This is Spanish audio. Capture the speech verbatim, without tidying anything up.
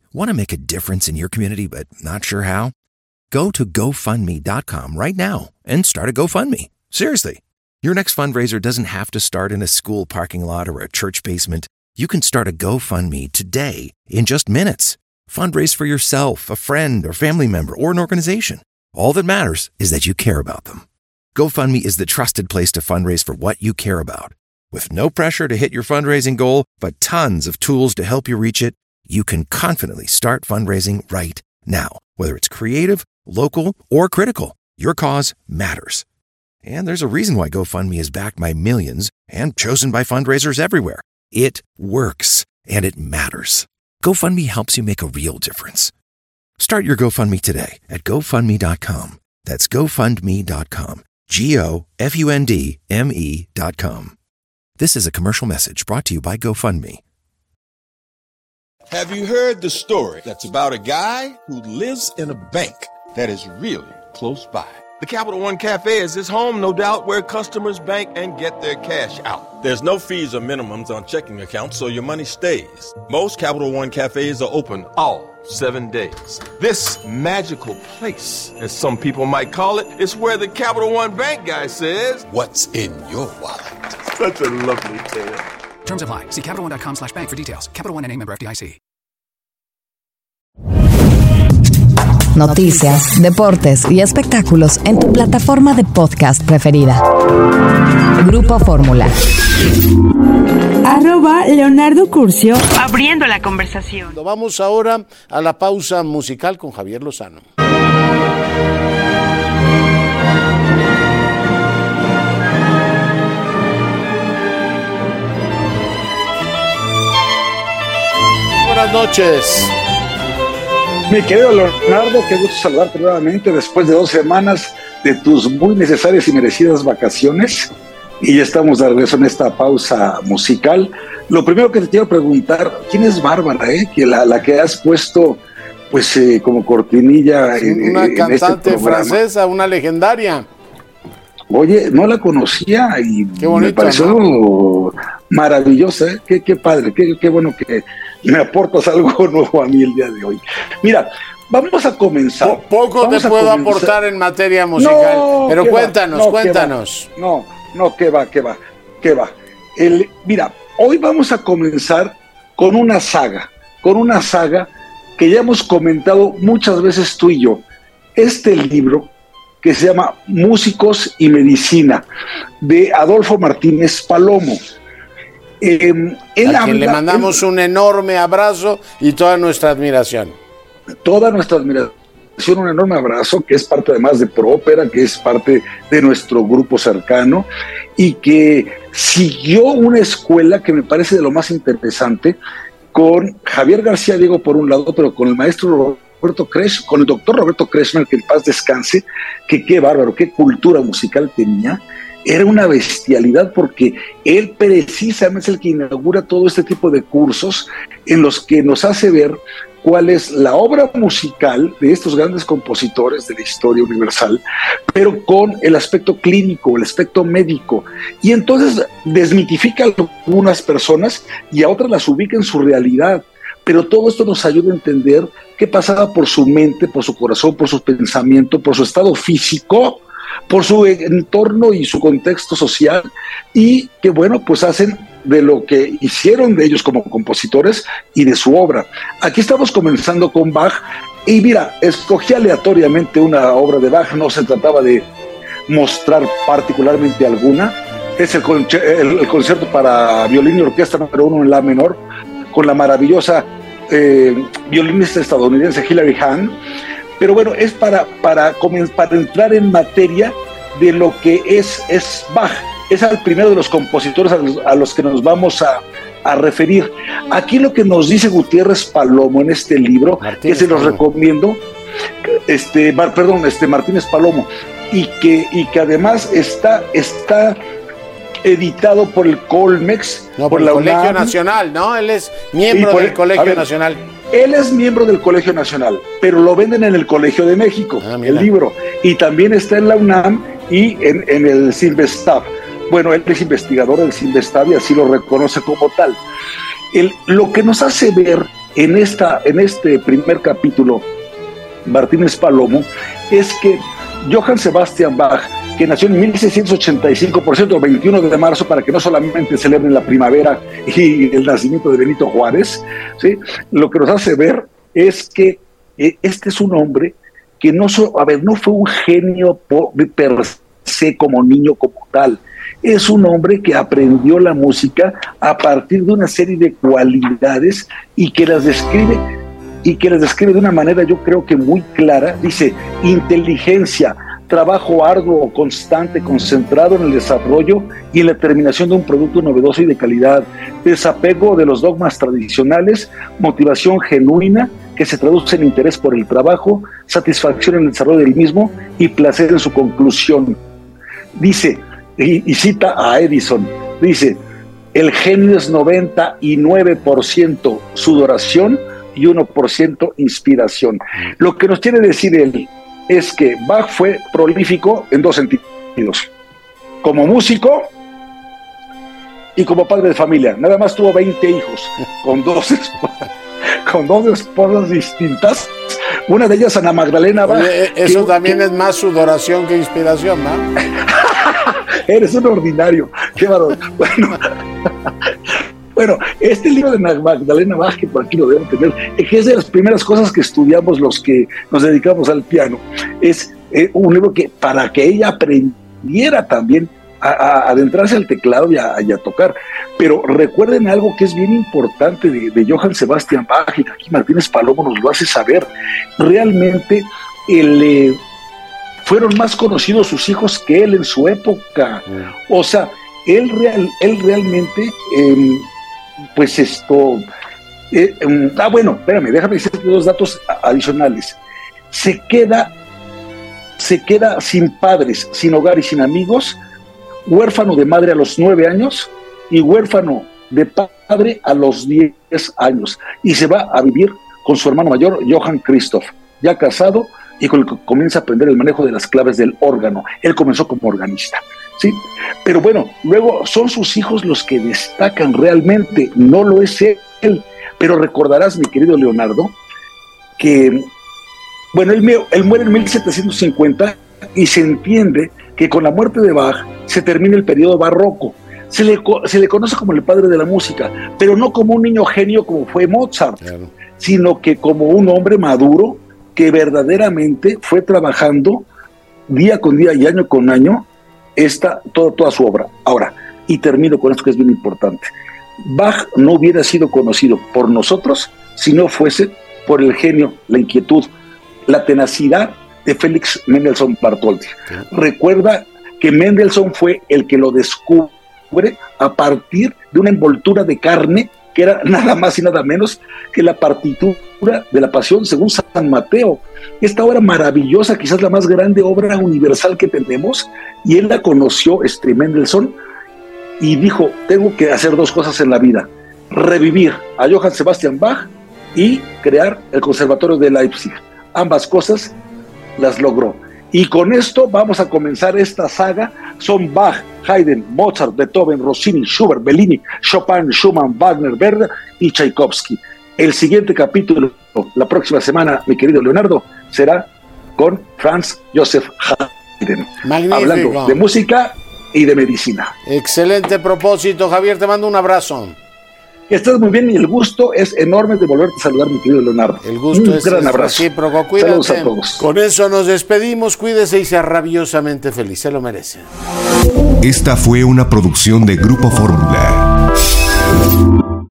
Want to make a difference in your community but not sure how? Go to go fund me dot com right now and start a GoFundMe. Seriously. Your next fundraiser doesn't have to start in a school parking lot or a church basement. You can start a GoFundMe today in just minutes. Fundraise for yourself, a friend, or family member, or an organization. All that matters is that you care about them. GoFundMe is the trusted place to fundraise for what you care about. With no pressure to hit your fundraising goal, but tons of tools to help you reach it, you can confidently start fundraising right now. Whether it's creative, local, or critical, your cause matters. And there's a reason why GoFundMe is backed by millions and chosen by fundraisers everywhere. It works, and it matters. GoFundMe helps you make a real difference. Start your GoFundMe today at go fund me dot com. That's go fund me dot com. G O F U N D M E dot com. This is a commercial message brought to you by GoFundMe. Have you heard the story that's about a guy who lives in a bank that is really close by? The Capital One Cafe is his home, no doubt, where customers bank and get their cash out. There's no fees or minimums on checking accounts, so your money stays. Most Capital One Cafes are open all seven days. This magical place, as some people might call it, is where the Capital One Bank guy says, "What's in your wallet?" Such a lovely tale. Terms apply. See Capital One dot com slash bank for details. Capital One N A member F D I C. Noticias, deportes y espectáculos en tu plataforma de podcast preferida. Grupo Fórmula. Arroba Leonardo Curcio. Abriendo la conversación. Vamos ahora a la pausa musical con Javier Lozano. Buenas noches. Mi querido Leonardo, qué gusto saludarte nuevamente después de dos semanas de tus muy necesarias y merecidas vacaciones. Y ya estamos de regreso en esta pausa musical. Lo primero que te quiero preguntar, ¿quién es Bárbara, eh? Que la, la que has puesto pues eh, como cortinilla en, una en cantante este francesa, una legendaria. Oye, no la conocía y qué bonito, me pareció ¿no? maravillosa, ¿eh? Qué, qué padre, qué, qué bueno que me aportas algo nuevo a mí el día de hoy. Mira, vamos a comenzar. Po- poco vamos te puedo comenzar. aportar en materia musical, no, pero cuéntanos, no, cuéntanos. No, no, que va, que va, que va. El, mira, hoy vamos a comenzar con una saga, con una saga que ya hemos comentado muchas veces tú y yo. Este libro que se llama Músicos y Medicina, de Adolfo Martínez Palomo. Eh, él a quien habla, le mandamos él, un enorme abrazo y toda nuestra admiración. Toda nuestra admiración, un enorme abrazo, que es parte además de Própera, que es parte de nuestro grupo cercano, y que siguió una escuela que me parece de lo más interesante, con Javier García Diego por un lado, pero con el maestro Roberto Kresch, con el doctor Roberto Kretschmer, que en paz descanse, que qué bárbaro, qué cultura musical tenía. Era una bestialidad porque él precisamente es el que inaugura todo este tipo de cursos en los que nos hace ver cuál es la obra musical de estos grandes compositores de la historia universal, pero con el aspecto clínico, el aspecto médico. Y entonces desmitifica a algunas personas y a otras las ubica en su realidad. Pero todo esto nos ayuda a entender qué pasaba por su mente, por su corazón, por su pensamiento, por su estado físico, por su entorno y su contexto social, y que bueno, pues hacen de lo que hicieron de ellos como compositores y de su obra. Aquí estamos comenzando con Bach, y mira, escogí aleatoriamente una obra de Bach, no se trataba de mostrar particularmente alguna. Es el, conce- el, el concierto para violín y orquesta número uno en la menor, con la maravillosa eh, violinista estadounidense Hilary Hahn. Pero bueno, es para, para, para entrar en materia de lo que es, es Bach. Es el primero de los compositores a los, a los que nos vamos a, a referir. Aquí lo que nos dice Gutiérrez Palomo en este libro, Martínez que se los Palomo. recomiendo, este, perdón, este Martínez Palomo, y que, y que además está, está editado por el Colmex, no, por, por el la Colegio UNAM, Nacional, ¿no? Él es miembro del el, Colegio ver, Nacional. Él es miembro del Colegio Nacional, pero lo venden en el Colegio de México, ah, el libro, y también está en la UNAM y en, en el Silvestab. Bueno, él es investigador del Silvestab y así lo reconoce como tal. El, lo que nos hace ver en, esta, en este primer capítulo, Martínez Palomo, es que Johann Sebastian Bach, que nació en mil seiscientos ochenta y cinco, por cierto, veintiuno de marzo, para que no solamente celebren la primavera y el nacimiento de Benito Juárez, ¿sí? Lo que nos hace ver es que eh, este es un hombre que no, so, a ver, no fue un genio por, per se como niño, como tal. Es un hombre que aprendió la música a partir de una serie de cualidades y que las describe y que las describe de una manera, yo creo que muy clara. Dice: inteligencia, trabajo arduo, constante, concentrado en el desarrollo y en la terminación de un producto novedoso y de calidad, desapego de los dogmas tradicionales, motivación genuina que se traduce en interés por el trabajo, satisfacción en el desarrollo del mismo y placer en su conclusión. Dice, y, y cita a Edison, dice: el genio es noventa y nueve por ciento sudoración y uno por ciento inspiración. Lo que nos quiere decir él es que Bach fue prolífico en dos sentidos: como músico y como padre de familia. Nada más tuvo veinte hijos, con dos esposas, con dos esposas distintas. Una de ellas, Ana Magdalena Bach. Oye, eso que, también que, es más sudoración que inspiración, ¿no? Eres un ordinario. Qué varón. Bueno, bueno, este libro de Magdalena Bach, que por aquí lo deben tener, que es de las primeras cosas que estudiamos los que nos dedicamos al piano, es eh, un libro que para que ella aprendiera también a, a adentrarse al teclado y a, y a tocar. Pero recuerden algo que es bien importante de, de Johann Sebastian Bach, y que aquí Martínez Palomo nos lo hace saber. Realmente el, eh, fueron más conocidos sus hijos que él en su época. Mm. O sea, él, real, él realmente... Eh, pues esto, eh, um, ah bueno, espérame, déjame decirte dos datos adicionales. Se queda, se queda sin padres, sin hogar y sin amigos, huérfano de madre a los nueve años y huérfano de padre a los diez años, y se va a vivir con su hermano mayor, Johann Christoph, ya casado, y con el que comienza a aprender el manejo de las claves del órgano. Él comenzó como organista. Sí, pero bueno, luego son sus hijos los que destacan realmente, no lo es él. Pero recordarás, mi querido Leonardo, que, bueno, él, él muere en mil setecientos cincuenta y se entiende que con la muerte de Bach se termina el periodo barroco. Se le, se le conoce como el padre de la música, pero no como un niño genio como fue Mozart, claro, sino que como un hombre maduro que verdaderamente fue trabajando día con día y año con año Esta, toda, toda su obra. Ahora, y termino con esto que es bien importante. Bach no hubiera sido conocido por nosotros si no fuese por el genio, la inquietud, la tenacidad de Félix Mendelssohn Bartholdy. ¿Sí? Recuerda que Mendelssohn fue el que lo descubre a partir de una envoltura de carne que era nada más y nada menos que la partitura de la Pasión según San Mateo. Esta obra maravillosa, quizás la más grande obra universal que tenemos, y él la conoció, este Mendelssohn, y dijo: tengo que hacer dos cosas en la vida: revivir a Johann Sebastian Bach y crear el Conservatorio de Leipzig. Ambas cosas las logró. Y con esto vamos a comenzar esta saga. Son Bach, Haydn, Mozart, Beethoven, Rossini, Schubert, Bellini, Chopin, Schumann, Wagner, Verdi y Tchaikovsky. El siguiente capítulo, la próxima semana, mi querido Leonardo, será con Franz Joseph Haydn. Magnífico. Hablando de música y de medicina. Excelente propósito, Javier, te mando un abrazo. Estás muy bien y el gusto es enorme de volverte a saludar, mi querido Leonardo. El gusto un es gran abrazo. Recíproco. Cuídate. Saludos a todos. Con eso nos despedimos. Cuídese y sea rabiosamente feliz. Se lo merece. Esta fue una producción de Grupo Fórmula.